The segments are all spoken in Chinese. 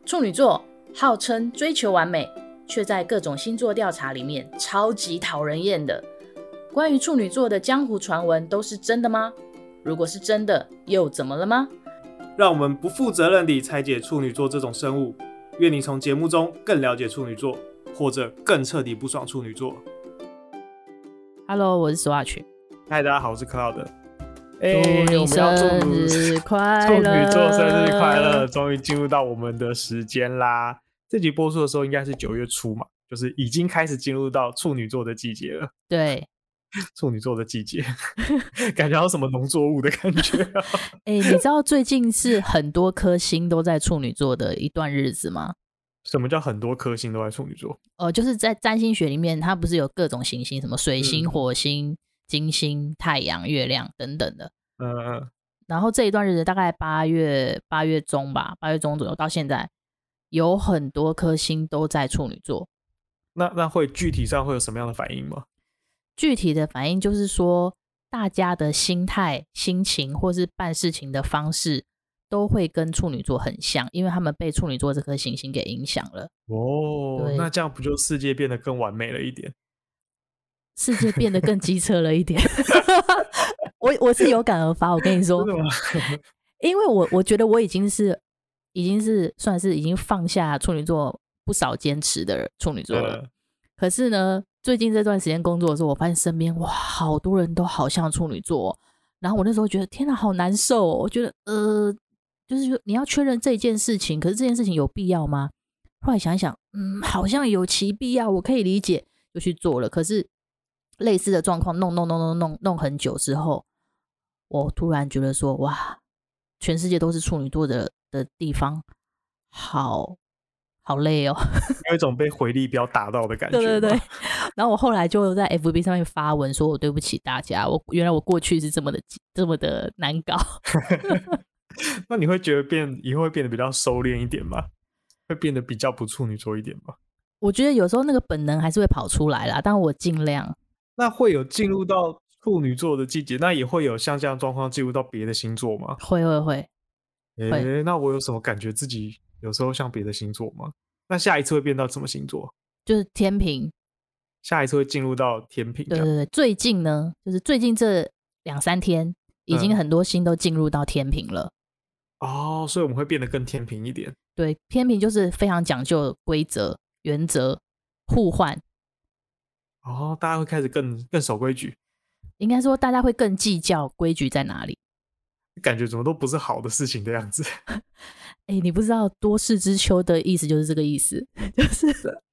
处女座号称追求完美，却在各种星座调查里面超级讨人厌的。关于处女座的江湖传闻都是真的吗？如果是真的，又怎么了吗？ 让我们不负责任地拆解处女座这种生物，愿你从节目中更了解处女座，或者更彻底不爽处女座。 Hello， 我是 Swatch。 嗨，大家好，我是 Cloud。 祝你生日快乐！ 处女座生日快乐！终于进入到我们的时间啦。这集播出的时候应该是9月初嘛，就是已经开始进入到处女座的季节了。 对， 处女座的季节，感觉有什么农作物的感觉啊。 你知道最近是很多颗星都在处女座的一段日子吗？ 什么叫很多颗星都在处女座？ 就是在占星学里面，它不是有各种行星，什么水星、火星、金星、太阳、月亮等等的。然后这一段日子大概8月中吧，8月中左右到现在，有很多颗星都在处女座。 那会具体上会有什么样的反应吗？ 具体的反应就是说，大家的心态、心情或是办事情的方式都会跟处女座很像，因为他们被处女座这颗行星给影响了。 那这样不就世界变得更完美了一点？ 世界变得更机车了一点。我是有感而发，我跟你说，因为我觉得我已经是算是已经放下处女座不少坚持的处女座了。可是呢，最近这段时间工作的时候，我发现身边哇，好多人都好像处女座然后我那时候觉得天哪，好难受我觉得就是你要确认这件事情，可是这件事情有必要吗？后来想一想，好像有其必要，我可以理解，就去做了。可是类似的状况弄很久之后，我突然觉得说，哇，全世界都是处女座的地方，好累哦。 有一种被回力镖打到的感觉。 对。然后我后来就在 FB 上面发文说，我对不起大家，原来我过去是这么的难搞。 那你会觉得以后会变得比较收敛一点吗？会变得比较不处女座一点吗？ 我觉得有时候那个本能还是会跑出来啦，但我尽量。 那会有进入到处女座的季节，那也会有像这样状况进入到别的星座吗？ 会。 那我有什么感觉自己有时候像别的星座吗？那下一次会变到什么星座？ 就是天秤。 下一次会进入到天秤。 对，最近呢，就是最近这2-3天已经很多星都进入到天秤了。 所以我们会变得更天秤一点。 对，天秤就是非常讲究规则、原则、互换。 大家会开始更守规矩。 应该说大家会更计较规矩在哪里。 感觉怎么都不是好的事情的样子。 你不知道多事之秋的意思就是这个意思，就是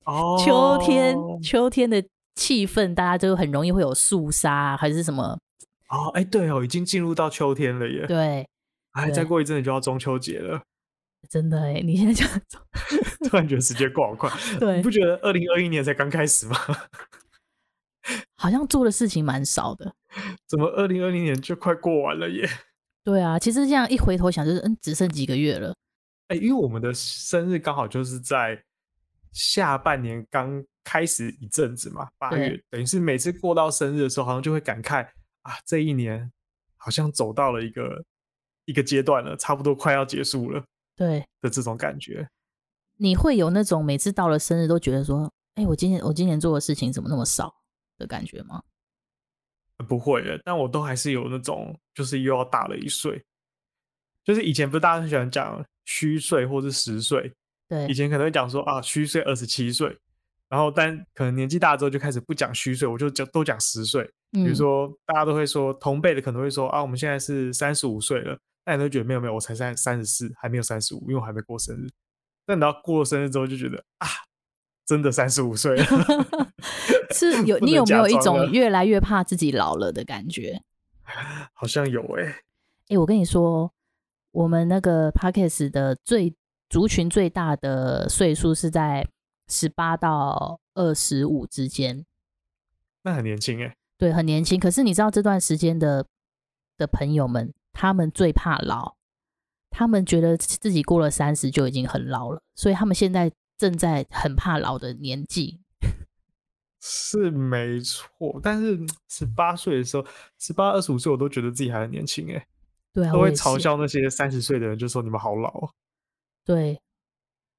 秋天的气氛，大家就很容易会有肃杀还是什么。 对已经进入到秋天了耶。 对。 再过一阵子就要中秋节了。 真的你现在讲突然觉得时间过好快。 对， 你不觉得2021年才刚开始吗？ 好像做的事情蛮少的。 怎么2020年就快过完了耶？ 对啊，其实这样一回头想就是只剩几个月了。 因为我们的生日刚好就是在下半年刚开始一阵子嘛，8月，等于是每次过到生日的时候好像就会感慨这一年好像走到了一个阶段了，差不多快要结束了。对的这种感觉。 你会有那种每次到了生日都觉得说我今年做的事情怎么那么少的感觉吗？ 不会的，但我都还是有那种就是又要大了1岁。就是以前不是大家很喜欢讲虚岁或是实岁。 对， 以前可能会讲说虚岁27岁，然后但可能年纪大之后就开始不讲虚岁，我就都讲实岁。比如说大家都会说，同辈的可能会说我们现在是35岁了，但你都觉得没有我才34，还没有35，因为我还没过生日。但等到过了生日之后就觉得真的35岁了。 是你有没有一种越来越怕自己老了的感觉？ 好像有我跟你说，我们那个 Podcast 的族群最大的岁数是在18到25之间。 那很年轻对，很年轻。可是你知道这段时间的朋友们，他们最怕老，他们觉得自己过了30就已经很老了，所以他们现在正在很怕老的年纪。 是没错，但是18岁的时候，18、25岁我都觉得自己还很年轻对啊， 都会嘲笑那些30岁的人，就说你们好老。 对，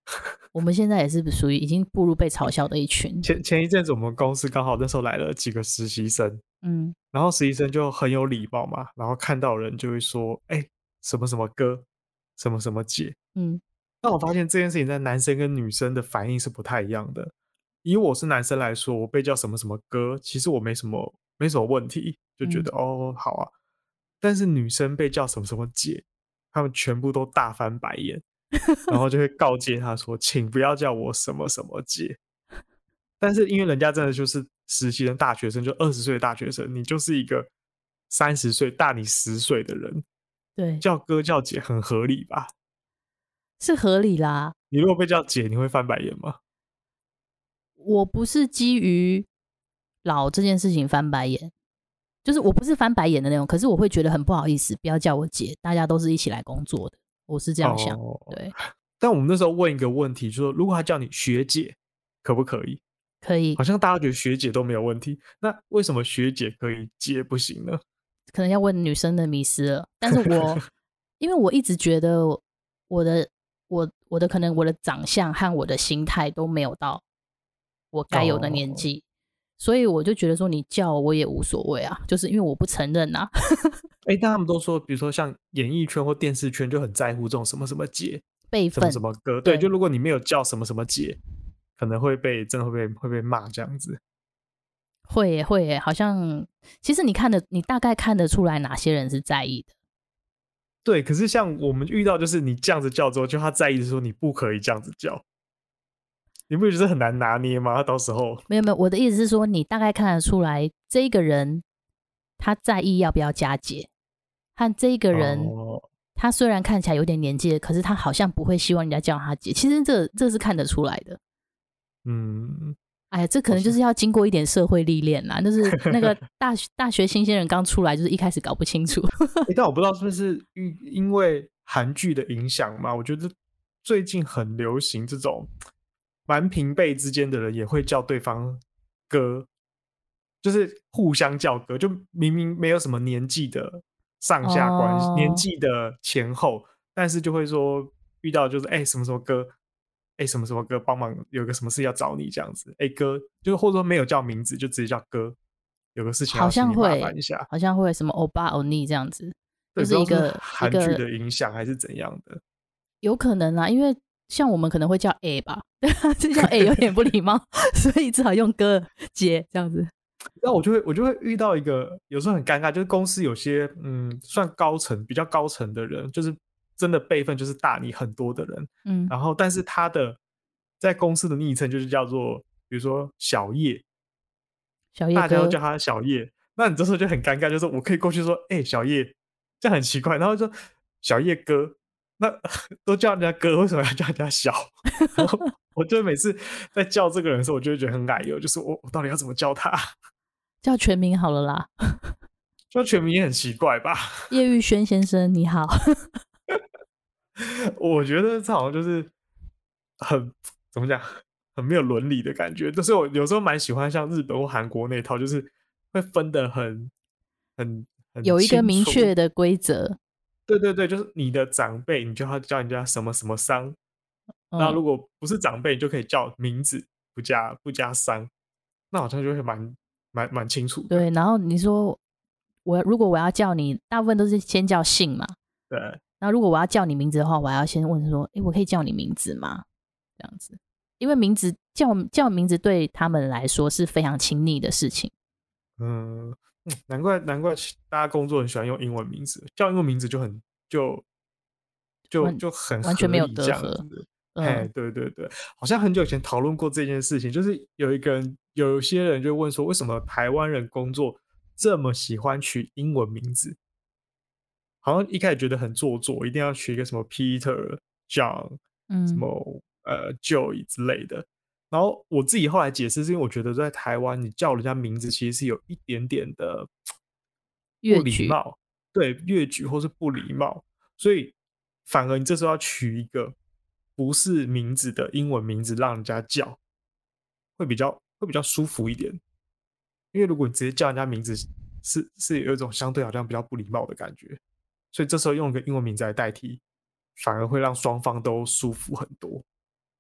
我们现在也是属于已经步入被嘲笑的一群。 前一阵子我们公司刚好那时候来了几个实习生， 嗯， 然后实习生就很有礼貌嘛，然后看到人就会说，什么什么哥，什么什么姐。 嗯， 但我发现这件事情在男生跟女生的反应是不太一样的。以我是男生来说，我被叫什么什么哥，其实我没什么问题，就觉得哦好啊。但是女生被叫什么什么姐，他们全部都大翻白眼，然后就会告诫他说，请不要叫我什么什么姐。但是因为人家真的就是实习的大学生，就20岁的大学生，你就是一个30岁大你10岁的人， 对， 叫哥叫姐很合理吧？ 是合理啦。 你如果被叫姐，你会翻白眼吗？ 我不是基于老这件事情翻白眼，就是我不是翻白眼的那种，可是我会觉得很不好意思，不要叫我姐，大家都是一起来工作的，我是这样想。对， 但我们那时候问一个问题，就说如果他叫你学姐，可不可以？ 可以好，像大家觉得学姐都没有问题，那为什么学姐可以，姐不行呢？ 可能要问女生的迷思了。但是因为我一直觉得我的可能我的长相和我的心态都没有到我该有的年纪，所以我就觉得说你叫我也无所谓啊，就是因为我不承认啊。 但他们都说，比如说像演艺圈或电视圈就很在乎这种什么什么姐、 辈分什么什么哥，对，就如果你没有叫什么什么姐，可能真的会被骂这样子。 会耶会耶，好像其实你大概看得出来哪些人是在意的。 对，可是像我们遇到就是你这样子叫之后，就他在意的说你不可以这样子叫，你不觉得很难拿捏吗？到时候没有，我的意思是说，你大概看得出来这个人他在意要不要加节，和这个人、他虽然看起来有点年纪，可是他好像不会希望人家叫他姐。其实这是看得出来的。哎呀，这可能就是要经过一点社会历练啦，就是那个大学新鲜人刚出来，就是一开始搞不清楚。 但我不知道是不是因为韩剧的影响嘛，我觉得最近很流行这种蛮平辈之间的人也会叫对方哥，就是互相叫哥，就明明没有什么年纪的上下关系，年纪的前后，但是就会说遇到就是什么什么哥，什么什么哥帮忙，有个什么事要找你这样子，哥，就是或者说没有叫名字就直接叫哥，有个事情要请你麻烦一下， 好像会什么欧巴欧尼这样子， 就是一个韩剧的影响还是怎样的？ 有可能啊，因为像我们可能会叫 A 吧，这叫 A 有点不礼貌，所以只好用哥姐这样子。 那我就会遇到一个有时候很尴尬，就是公司有些算高层比较高层的人，就是真的辈分就是大你很多的人，然后但是他的在公司的昵称就是叫做比如说小叶，大家都叫他小叶，那你这时候就很尴尬，就是我可以过去说小叶，这样很奇怪，然后说小叶哥，那都叫人家哥，为什么要叫人家小？然后我就每次在叫这个人的时候，我就会觉得很矮油，就是我到底要怎么叫他？ 叫全名好了啦， 叫全名也很奇怪吧？ 叶玉轩先生你好。 我觉得这好像就是很怎么讲，很没有伦理的感觉。就是我有时候蛮喜欢像日本或韩国那套，就是会分得很有一个明确的规则。 对对对，就是你的长辈，你就要叫人家什么什么桑。那如果不是长辈，你就可以叫名字，不加桑。那好像就会蛮清楚的。 对，然后你说如果我要叫你，大部分都是先叫姓嘛。 对。 然后如果我要叫你名字的话，我还要先问说，我可以叫你名字吗？这样子，因为名字叫名字对他们来说是非常亲昵的事情。 难怪大家工作很喜欢用英文名字，叫英文名字就很很完全没有隔阂。 对对对，好像很久以前讨论过这件事情，就是有些人就问说，为什么台湾人工作这么喜欢取英文名字？好像一开始觉得很做作，一定要取一个什么 Peter、John、什么Joey 之类的。然后我自己后来解释，是因为我觉得在台湾，你叫人家名字其实是有一点点的不礼貌，对，越矩或是不礼貌，所以反而你这时候要取一个不是名字的英文名字让人家叫，会比较舒服一点。因为如果你直接叫人家名字，是有一种相对好像比较不礼貌的感觉，所以这时候用一个英文名字来代替，反而会让双方都舒服很多。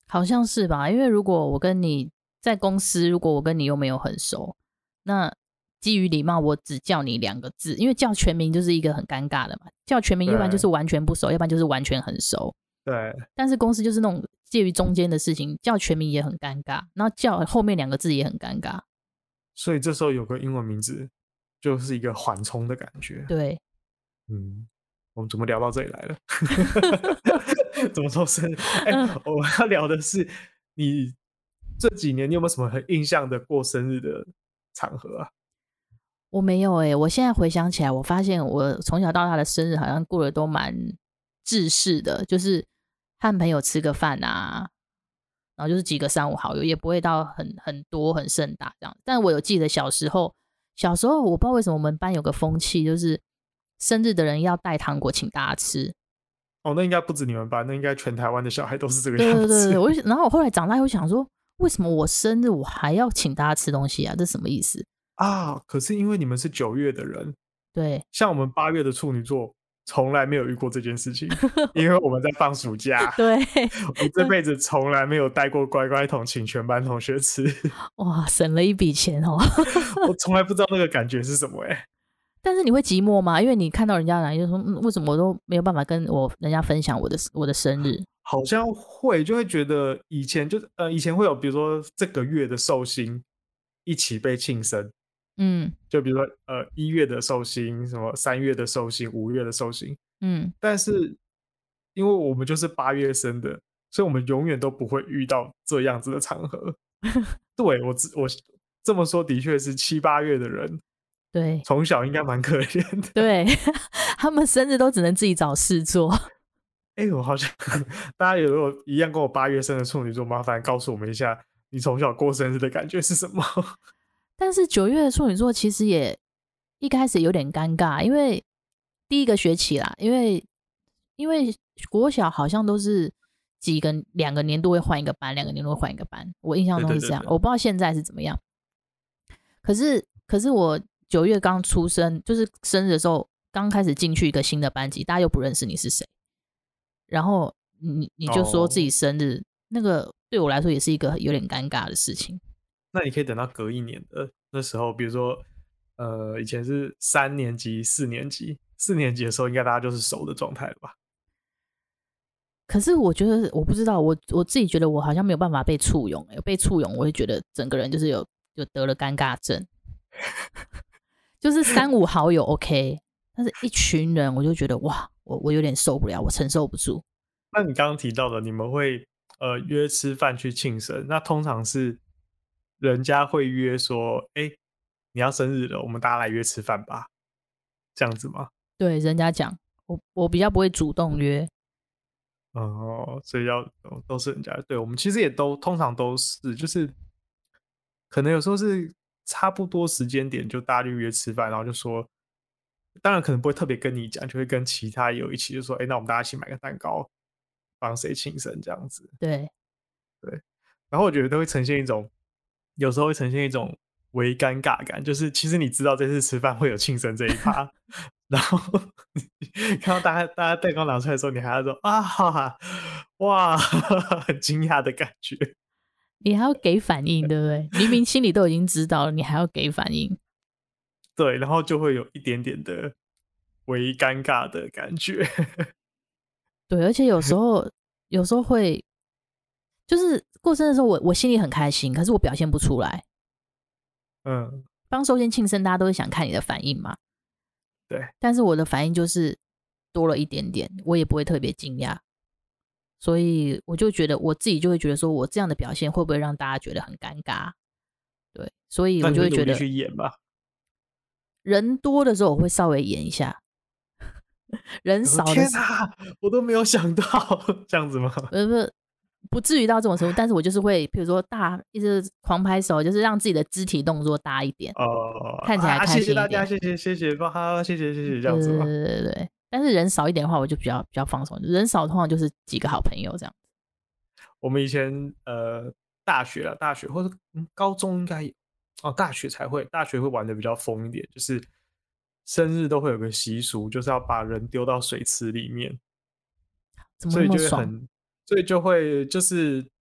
好像是吧？因为如果我跟你在公司，如果我跟你又没有很熟，那基于礼貌，我只叫你2个字，因为叫全名就是一个很尴尬的嘛。叫全名，要不然就是完全不熟，要不然就是完全很熟。 对。 但是公司就是那种介于中间的事情，叫全名也很尴尬，然后叫后面2个字也很尴尬。 所以这时候有个英文名字，就是一个缓冲的感觉。 对， 我们怎么聊到这里来了？怎么说生日？我们要聊的是你这几年你有没有什么很印象的过生日的场合啊？ 我没有我现在回想起来，我发现我从小到大的生日好像过得都蛮制式的，就是和朋友吃个饭啊，然后就是几个3、5好友，也不会到很多很盛大这样。但我有记得小时候我不知道为什么我们班有个风气，就是生日的人要带糖果请大家吃。 那应该不止你们班，那应该全台湾的小孩都是这个对样子。 对对对，然后我后来长大又想说，为什么我生日我还要请大家吃东西啊？这什么意思？ 可是因为你们是9月的人， 对， 像我们8月的处女座从来没有遇过这件事情，因为我们在放暑假。 对， 我这辈子从来没有带过乖乖桶请全班同学吃。 哇，省了一笔钱哦。 我从来不知道那个感觉是什么但是你会寂寞吗？因为你看到人家来就说，为什么我都没有办法跟人家分享我的生日？ 好像会，就会觉得以前以前会有，比如说这个月的寿星一起被庆生。就比如说1月的寿星，什么3月的寿星，5月的寿星。但是因为我们就是8月生的，所以我们永远都不会遇到这样子的场合。对，我这么说的确是7、8月的人， 对， 从小应该蛮可怜的。 对，他们生日都只能自己找事做。 我好像大家如果一样跟我8月生的处女座，麻烦告诉我们一下，你从小过生日的感觉是什么？ 但是9月的处女座其实也一开始有点尴尬，因为第一个学期啦，因为国小好像都是2个年度会换一个班，2个年度会换一个班，我印象中是这样。 对对对对， 我不知道现在是怎么样。可是我9月刚出生，就是生日的时候，刚开始进去一个新的班级，大家又不认识你是谁，然后你就说自己生日，那个对我来说也是一个有点尴尬的事情。 那你可以等到隔1年的那时候，比如说以前是3年级、4年级，4年级的时候，应该大家就是熟的状态了吧？ 可是我觉得我不知道，我自己觉得我好像没有办法被簇拥，被簇拥我会觉得整个人就是有得了尴尬症。就是3、5好友 OK， 但是一群人我就觉得哇，我有点受不了，我承受不住。 那你刚刚提到的，你们会约吃饭去庆生，那通常是人家会约说，你要生日了，我们大家来约吃饭吧，这样子吗？ 对，人家讲，我比较不会主动约。 所以都是人家。对，我们其实也通常都是，就是可能有时候是差不多时间点就大家就约吃饭，然后就说，当然可能不会特别跟你讲，就会跟其他友一起就说，那我们大家一起买个蛋糕，帮谁庆生这样子。 对， 然后我觉得都会呈现一种，有时候会呈现一种微尴尬感，就是其实你知道这次吃饭会有庆生这一趴，然后看到大家蛋糕拿出来的时候，你还要说哇，很惊讶的感觉。 你还要给反应，对不对？明明心里都已经知道了，你还要给反应。 对，然后就会有一点点的微尴尬的感觉。 对，而且有时候会，就是过生日的时候，我心里很开心，可是我表现不出来。帮寿星庆生，大家都是想看你的反应嘛。 对， 但是我的反应就是多了一点点，我也不会特别惊讶。所以我就觉得我自己就会觉得说，我这样的表现会不会让大家觉得很尴尬？对，所以我就会觉得去演吧。 人多的时候我会稍微演一下，人少的时候， 我都没有想到这样子吗？ 不至于到这种程度，但是我就是会，比如说一直狂拍手，就是让自己的肢体动作大一点，看起来开心一点。 谢谢大家，谢谢，好，谢谢，这样子吗？ 对。但是人少一点的话，我就比较放松。人少通常就是几个好朋友这样。 我们以前大学或者高中应该大学才会，大学会玩的比较疯一点，就是生日都会有个习俗，就是要把人丢到水池里面， 怎么那么爽？ 所以就会就是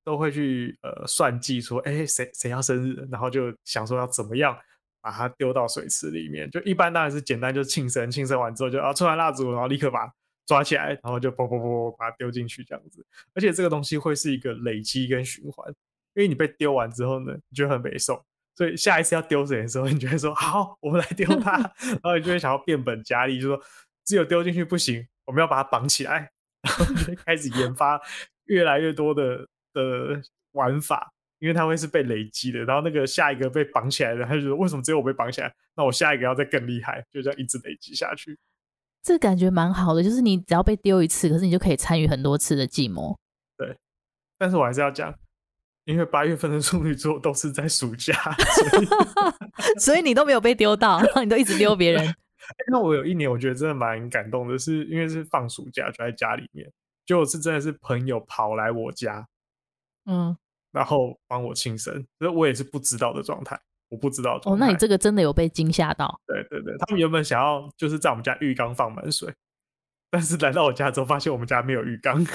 都会去算计说，哎，谁要生日，然后就想说要怎么样把它丢到水池里面。就一般当然是简单，就庆生完之后就吹完蜡烛，然后立刻把它抓起来，然后就啵啵啵把它丢进去这样子。而且这个东西会是一个累积跟循环，因为你被丢完之后呢，你就很没受，所以下一次要丢谁的时候，你就会说好，我们来丢它，然后你就会想要变本加厉，就说只有丢进去不行，我们要把它绑起来，然后就会开始研发越来越多的玩法，因为它会是被累积的，然后那个下一个被绑起来的，他就说为什么只有我被绑起来？那我下一个要再更厉害，就这样一直累积下去。 这感觉蛮好的，就是你只要被丢一次，可是你就可以参与很多次的计谋。 对，但是我还是要讲，因为8月份的处女座都是在暑假， 所以你都没有被丢到，然后你都一直丢别人。 那我有一年我觉得真的蛮感动的，是因为是放暑假就在家里面，就是真的是朋友跑来我家，然后帮我庆生，所以我也是不知道的状态，我不知道的状态。 那你这个真的有被惊吓到？ 对对对，他们原本想要就是在我们家浴缸放满水，但是来到我家之后发现我们家没有浴缸。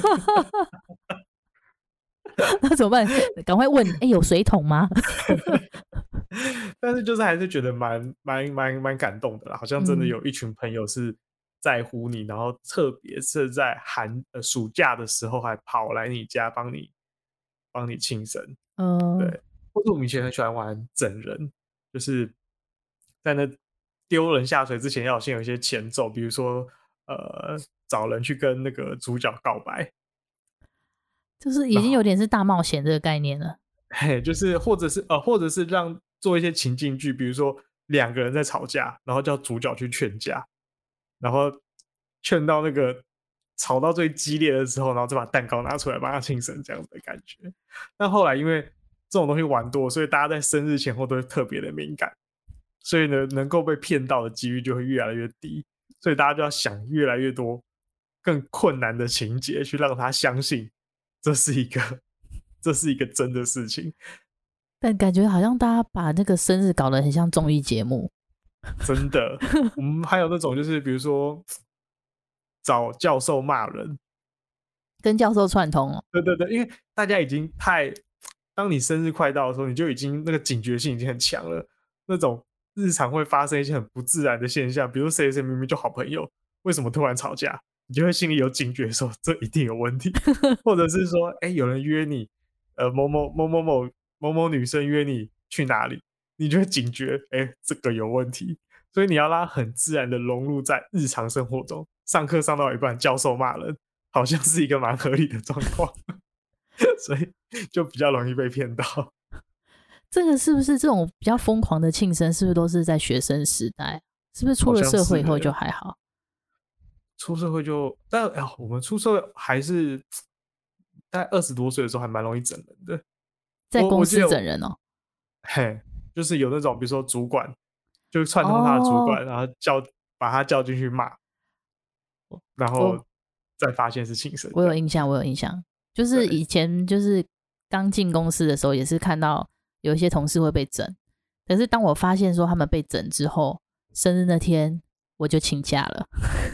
那怎么办？赶快问，有水桶吗？ 但是就是还是觉得蛮感动的啦，好像真的有一群朋友是在乎你，然后特别是在暑假的时候还跑来你家帮你庆生。对，或者我们以前很喜欢玩整人，就是在那丢人下水之前要先有一些前奏，比如说找人去跟那个主角告白， 就是已经有点是大冒险这个概念了。 嘿，就是或者是让做一些情境剧，比如说2个人在吵架，然后叫主角去劝架，然后劝到那个吵到最激烈的时候，然后再把蛋糕拿出来帮他庆生，这样子的感觉。但后来因为这种东西玩多，所以大家在生日前后都会特别的敏感，所以呢，能够被骗到的几率就会越来越低，所以大家就要想越来越多更困难的情节，去让他相信这是一个真的事情。 但感觉好像大家把那个生日搞得很像综艺节目。 真的。我们还有那种就是比如说找教授骂人， 跟教授串通。 对对对，因为大家已经当你生日快到的时候，你就已经那个警觉性已经很强了，那种日常会发生一些很不自然的现象，比如谁谁明明就好朋友，为什么突然吵架，你就会心里有警觉说这一定有问题。或者是说有人约你某某女生约你去哪里，你就会警觉这个有问题。所以你要让它很自然的融入在日常生活中，上课上到一半教授骂人好像是一个蛮合理的状况。所以就比较容易被骗到。 这个是不是这种比较疯狂的庆生，是不是都是在学生时代？是不是出了社会以后就还好？ 出社会但我们出社会还是大概20多岁的时候还蛮容易整人的。 在公司整人哦？ 嘿，就是有那种比如说主管就串通他的主管，然后把他叫进去骂，然后再发现是庆生。 我有印象，就是以前就是刚进公司的时候，也是看到有一些同事会被整，可是当我发现说他们被整之后，生日那天我就请假了。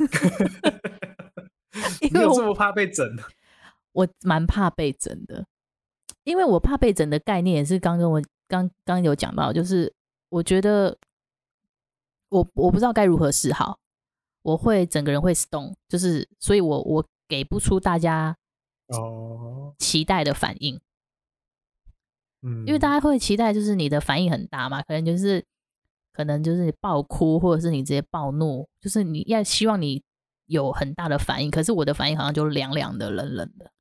你有这么怕被整？ 我蛮怕被整的，因为我怕被整的概念也是刚有讲到，就是我觉得我不知道该如何是好，我会整个人会 stone， 就是所以我给不出大家期待的反应。因为大家会期待就是你的反应很大嘛，可能就是爆哭，或者是你直接暴怒，就是你要希望你有很大的反应，可是我的反应好像就凉凉的冷冷的。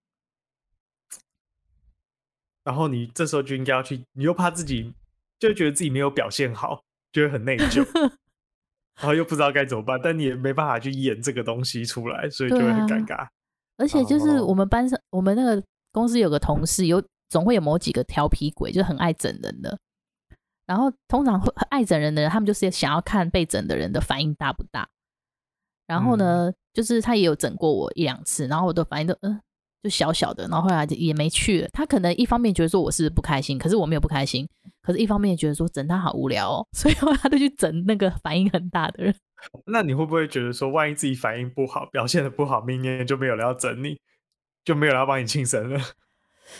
然后你这时候就应该要去，你又怕自己就觉得自己没有表现好，就会很内疚。然后又不知道该怎么办，但你也没办法去演这个东西出来，所以就会很尴尬。 而且就是我们班上，我们那个公司有个同事，总会有某几个调皮鬼，就很爱整人的。然后通常会爱整人的人，他们就是想要看被整的人的反应大不大。然后呢，就是他也有整过我1-2次，然后我的反应都就小小的，然后后来也没去了。他可能一方面觉得说我是不开心，可是我没有不开心，可是一方面也觉得说整他好无聊哦，所以后来他就去整那个反应很大的人。 那你会不会觉得说，万一自己反应不好，表现的不好，明年就没有人要整你，就没有人要帮你庆生了？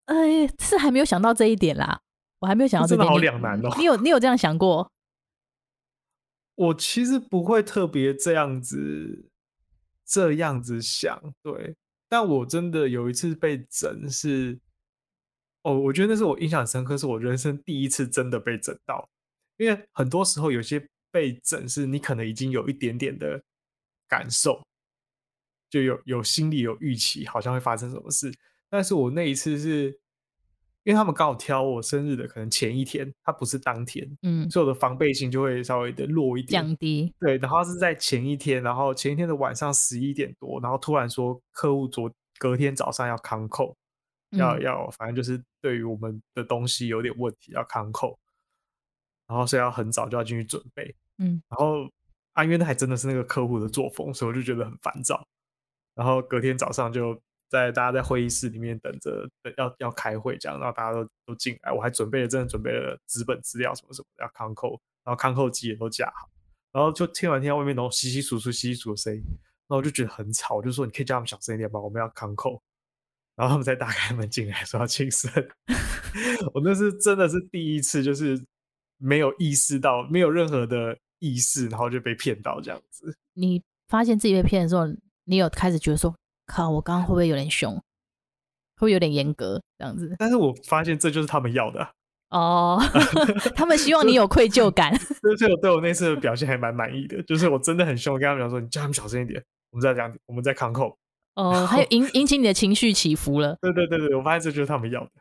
是还没有想到这一点啦，我还没有想到这一点。 真的好两难哦。 你有这样想过？ 我其实不会特别这样子想，对。但我真的有一次被整是，我觉得那是我印象很深刻，是我人生第一次真的被整到。因为很多时候有些被整是你可能已经有一点点的感受，就有心里有预期，好像会发生什么事。但是我那一次是因为他们刚好挑我生日的可能前一天，它不是当天，所以我的防备心就会稍微的弱一点， 降低。 对，然后是在前一天，然后前一天的晚上11点多，然后突然说客户隔天早上要康扣，反正就是对于我们的东西有点问题要康扣，然后所以要很早就要进去准备，然后因为那还真的是那个客户的作风，所以我就觉得很烦躁。然后隔天早上就大家在会议室里面等着要开会这样，然后大家都进来，我还真的准备了纸本资料什么什么的要康扣，然后康扣机也都架好，然后就听到外面那种稀稀疏疏的声音，然后我就觉得很吵，我就说你可以叫他们小声一点吗？我们要康扣。然后他们才打开门进来说要庆生。我那是真的是第一次，就是没有意识到，没有任何的意识，然后就被骗到这样子。 你发现自己被骗的时候，你有开始觉得说，靠，我刚刚会不会有点凶，会不会有点严格这样子？ 但是我发现这就是他们要的哦。他们希望你有愧疚感。 所以我对我那次的表现还蛮满意的，就是我真的很凶，我跟他们讲说，你叫他们小声一点，我们再康扣。 还有引起你的情绪起伏了。 对，我发现这就是他们要的。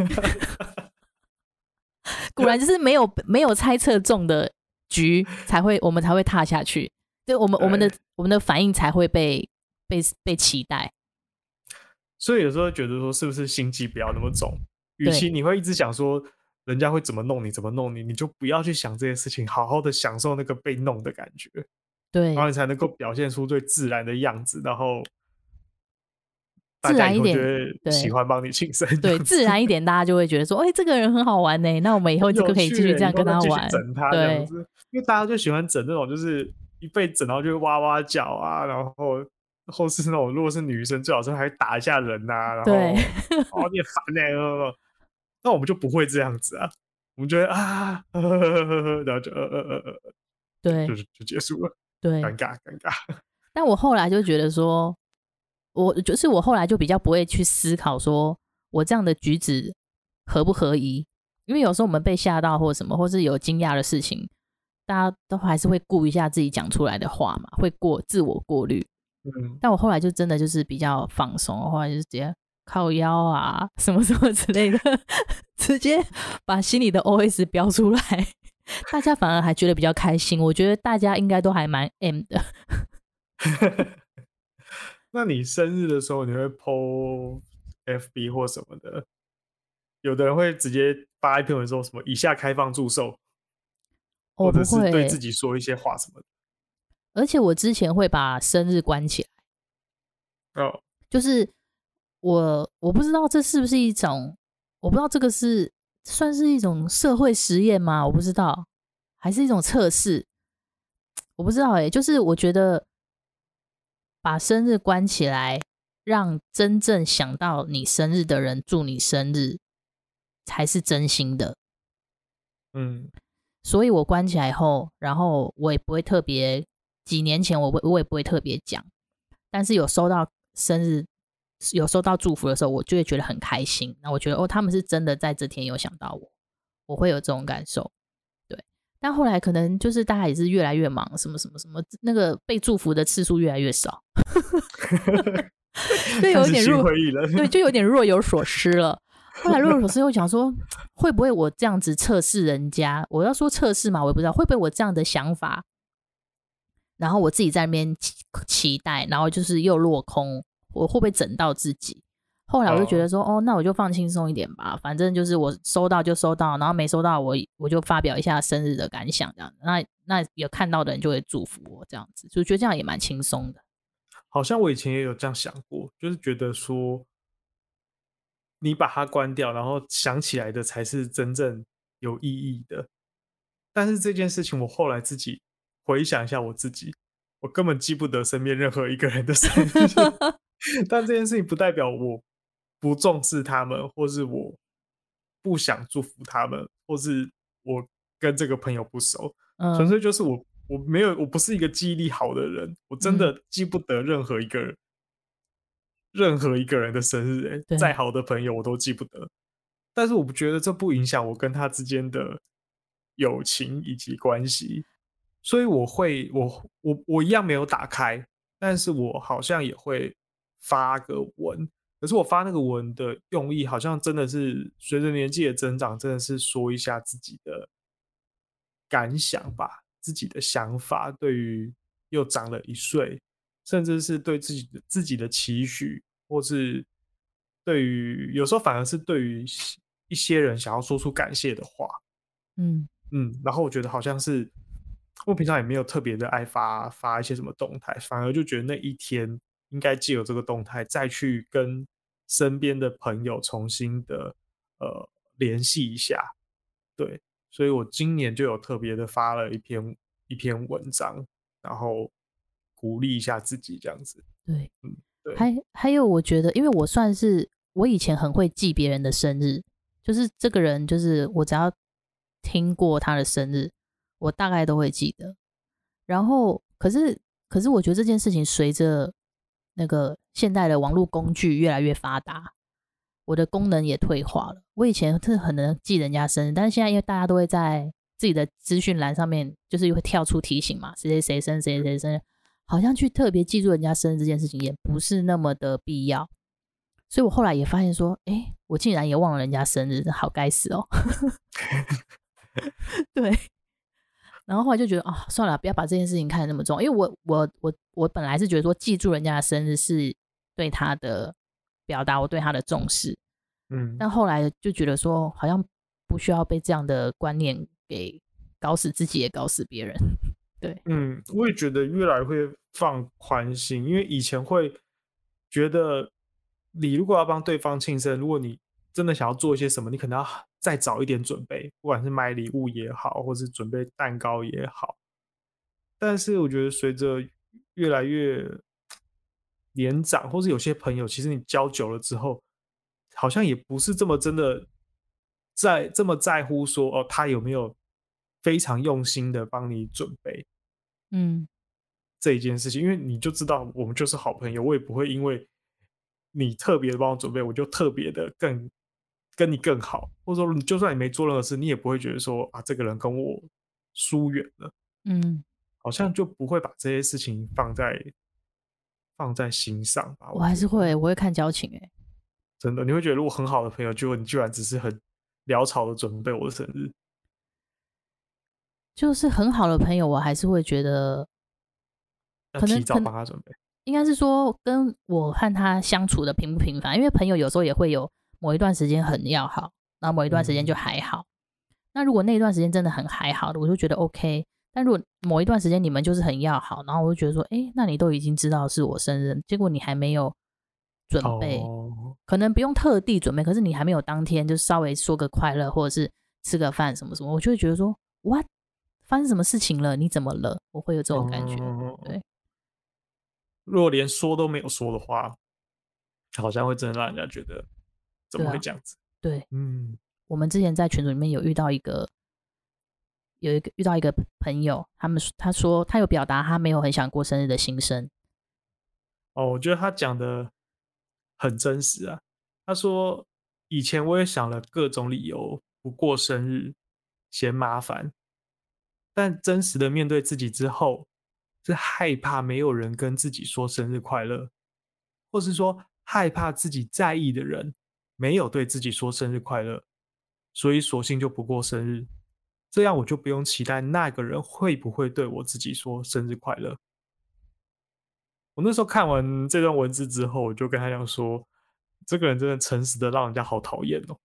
果然就是没有猜测中的局我们才会踏下去，对，我们的反应才会被期待。 所以有时候觉得说，是不是心机不要那么重？与其你会一直想说人家会怎么弄你，你就不要去想这些事情，好好的享受那个被弄的感觉。 对， 然后你才能够表现出最自然的样子，然后自然一点， 喜欢帮你庆生。 对，自然一点，大家就会觉得说，这个人很好玩呢，那我们以后这个可以继续这样跟他玩， 整他这样子。因为大家就喜欢整那种，就是一被整然后就会哇哇叫啊，然后是那种如果是女生，最好是还打一下人啊，然后对， 你很烦欸，那我们就不会这样子啊，我们觉得然后就对， 就结束了， 对， 尴尬。 但我后来就觉得说，我后来就比较不会去思考说我这样的举止合不合宜，因为有时候我们被吓到或什么，或是有惊讶的事情，大家都还是会顾一下自己讲出来的话嘛，会自我过滤。但我后来就真的就是比较放松，后来就是直接靠腰啊什么什么之类的，直接把心里的 OS 标出来，大家反而还觉得比较开心。我觉得大家应该都还蛮 M 的。 那你生日的时候，你会 po FB 或什么的？有的人会直接发一篇文说什么以下开放祝寿，或者是对自己说一些话什么的。 而且我之前会把生日关起来。就是我不知道这是不是一种，我不知道这个是算是一种社会实验吗？我不知道，还是一种测试，我不知道就是我觉得把生日关起来，让真正想到你生日的人祝你生日，才是真心的。所以我关起来后，然后我也不会特别，几年前我也不会特别讲，但是有收到生日，有收到祝福的时候，我就会觉得很开心。那我觉得他们是真的在这天有想到我会有这种感受。对，但后来可能就是大家也是越来越忙，什么什么什么，那个被祝福的次数越来越少，就有点对，就有点若有所失了。后来若有所思又讲说，会不会我这样子测试人家？我要说测试嘛，我也不知道会不会我这样的想法，然后我自己在那边期待，然后就是又落空，我会不会整到自己？后来我就觉得说，那我就放轻松一点吧，反正就是我收到就收到，然后没收到我就发表一下生日的感想这样。那有看到的人就会祝福我这样子，就觉得这样也蛮轻松的。 好像我以前也有这样想过，就是觉得说，你把它关掉，然后想起来的才是真正有意义的。但是这件事情，我后来自己回想一下我自己，我根本记不得身边任何一个人的生日。但这件事情不代表我不重视他们，或是我不想祝福他们，或是我跟这个朋友不熟，纯粹就是我不是一个记忆力好的人，我真的记不得任何一个人的生日，再好的朋友我都记不得。但是我不觉得这不影响我跟他之间的友情以及关系，所以我一样没有打开，但是我好像也会发个文。可是我发那个文的用意，好像真的是随着年纪的增长，真的是说一下自己的感想吧，自己的想法，对于又长了1岁，甚至是对自己的期许，或是对于有时候反而是对于一些人想要说出感谢的话。然后我觉得好像是我平常也没有特别的爱发一些什么动态，反而就觉得那一天应该藉由这个动态再去跟身边的朋友重新的联系一下。对，所以我今年就有特别的发了一篇文章，然后鼓励一下自己这样子。 对， 对。 还有我觉得，因为我以前很会记别人的生日，就是这个人，就是我只要听过他的生日，我大概都会记得。然后，可是我觉得这件事情随着那个现代的网络工具越来越发达，我的功能也退化了。我以前是很能记人家生日，但是现在因为大家都会在自己的资讯栏上面，就是会跳出提醒嘛，谁谁谁生谁谁生日，好像去特别记住人家生日这件事情也不是那么的必要。所以我后来也发现说，我竟然也忘了人家生日，好该死哦。对，然后后来就觉得算了，不要把这件事情看得那么重，因为我本来是觉得说记住人家的生日是对他的表达我对他的重视，但后来就觉得说好像不需要被这样的观念给搞死自己，也搞死别人。对， 我也觉得越来会放宽心，因为以前会觉得你如果要帮对方庆生，如果你真的想要做一些什么，你可能要再早一点准备，不管是买礼物也好，或是准备蛋糕也好。但是我觉得随着越来越年长，或是有些朋友，其实你交久了之后，好像也不是这么真的这么在乎说他有没有非常用心的帮你准备这一件事情，因为你就知道我们就是好朋友，我也不会因为你特别的帮我准备，我就特别的跟你更好，或者说就算你没做任何事，你也不会觉得说这个人跟我疏远了。好像就不会把这些事情放在心上吧。 我还是会，我会看交情真的，你会觉得如果很好的朋友，结果你居然只是很潦草的准备我的生日， 就是很好的朋友，我还是会觉得要提早帮他准备。 应该是说跟我和他相处的频不频繁，因为朋友有时候也会有某一段时间很要好，然后某一段时间就还好。那如果那一段时间真的很还好的，我就觉得 OK。但如果某一段时间你们就是很要好，然后我就觉得说，那你都已经知道是我生日，结果你还没有准备，可能不用特地准备，可是你还没有当天就稍微说个快乐，或者是吃个饭什么什么，我就会觉得说 ，What？ 发生什么事情了？你怎么了？我会有这种感觉。对， 如果连说都没有说的话，好像会真的让人家觉得怎么会这样子？ 对，我们之前在群组里面有遇到一个朋友，他说他有表达他没有很想过生日的心声。 我觉得他讲的很真实啊。他说以前我也想了各种理由不过生日，嫌麻烦，但真实的面对自己之后，是害怕没有人跟自己说生日快乐，或是说害怕自己在意的人没有对自己说生日快乐，所以索性就不过生日，这样我就不用期待那个人会不会对我自己说生日快乐。我那时候看完这段文字之后，我就跟他讲说，这个人真的诚实的让人家好讨厌哦。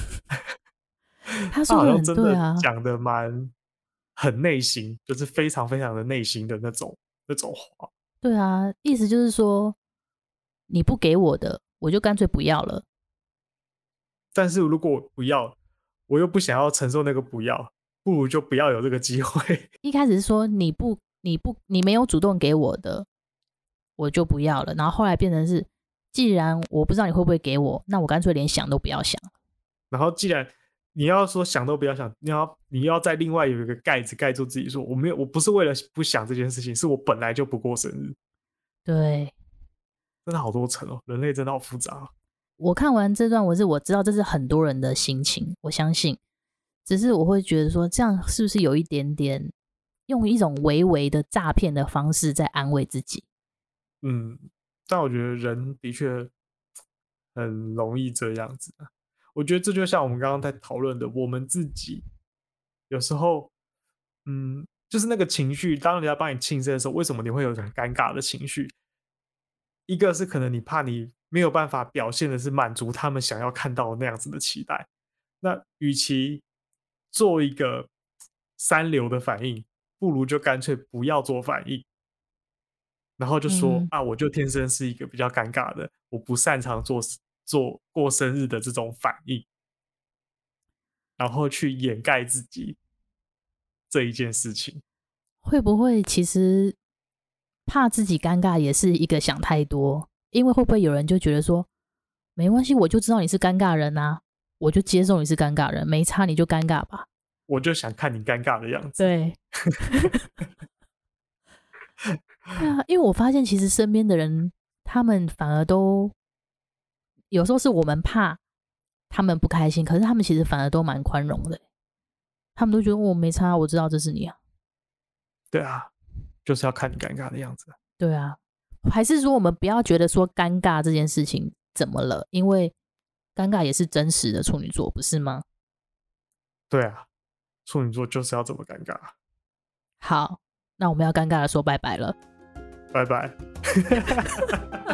他好像真的啊， 讲的很内心，就是非常非常的内心的那种话。 对啊，意思就是说，你不给我的，我就干脆不要了。 但是如果我不要，我又不想要承受那个不要，不如就不要有这个机会。 一开始是说你没有主动给我的，我就不要了。然后后来变成是， 既然我不知道你会不会给我，那我干脆连想都不要想。 然后既然你要说想都不要想，你要再另外有一个盖子盖住自己说，我不是为了不想这件事情，是我本来就不过生日。 对， 真的好多层哦，人类真的好复杂哦。 我看完这段文字，我知道这是很多人的心情，我相信。只是我会觉得说，这样是不是有一点点用一种微微的诈骗的方式在安慰自己？ 但我觉得人的确很容易这样子啊。我觉得这就像我们刚刚在讨论的，我们自己有时候，就是那个情绪，当人家帮你庆生的时候，为什么你会有一种尴尬的情绪？一个是可能你怕你没有办法表现的是满足他们想要看到的那样子的期待，那与其做一个三流的反应，不如就干脆不要做反应，然后就说啊，我就天生是一个比较尴尬的，我不擅长做过生日的这种反应，然后去掩盖自己这一件事情。 会不会其实怕自己尴尬也是一个想太多？因为会不会有人就觉得说，没关系，我就知道你是尴尬人啊，我就接受你是尴尬人，没差你就尴尬吧。 我就想看你尴尬的样子。 对，对啊，因为我发现其实身边的人，他们反而都有时候是我们怕他们不开心，可是他们其实反而都蛮宽容的，他们都觉得我没差，我知道这是你啊。 对啊，就是要看你尴尬的样子。 对啊，还是说我们不要觉得说尴尬这件事情怎么了，因为尴尬也是真实的处女座，不是吗？ 对啊，处女座就是要这么尴尬。 好，那我们要尴尬的说拜拜了。 拜拜。